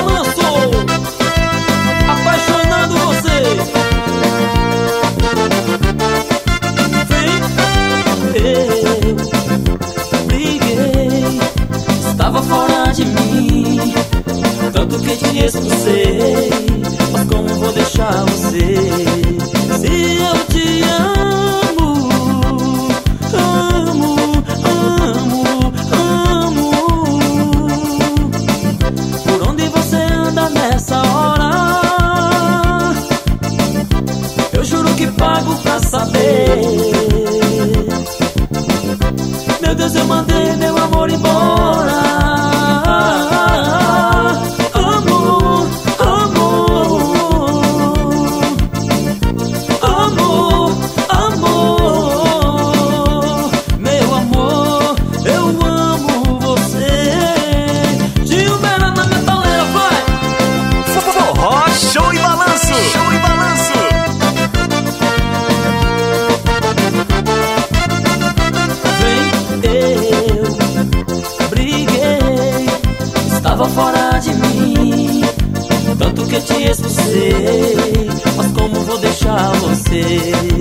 Balanço, apaixonando você. Vem, eu briguei, estava fora de mim, tanto que te expulsei. Mas como vou deixar você, se eu te amo, amo, amo, amo? Por onde você anda nessa hora? Eu juro que pago pra saber. Meu Deus, eu mandei meu amor embora. Estava fora de mim, tanto que te expulsei. Mas como vou deixar você?